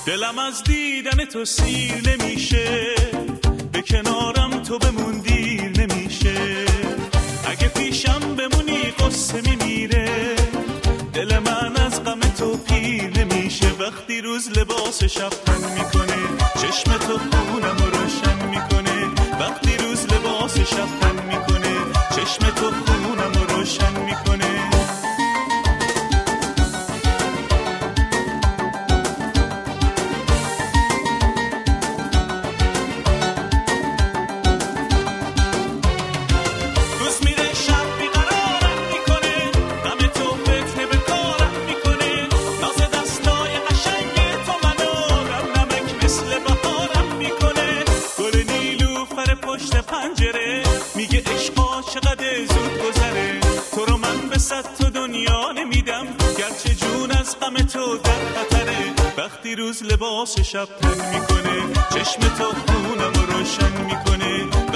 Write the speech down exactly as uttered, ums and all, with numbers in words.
دلم از دیدن تو سیر نمیشه، به کنارم تو بمون دیر نمیشه. اگه پیشم بمونی قصه میمیره، دل من از غم تو پیر نمیشه. وقتی روز لباس شب تن میکنه، چشم تو خونم رو روشن میکنه. وقتی روز لباس شب تن میکنه، چشم تو خونم رو روشن میکنه. میگه عشقا چقدر زود گذره، تو رو من به صد تا دنیا نمیدم، گرچه جون از غم تو در خطره. وقتی روز لباس شب تن میکنه، چشم تو خونم رو روشن میکنه.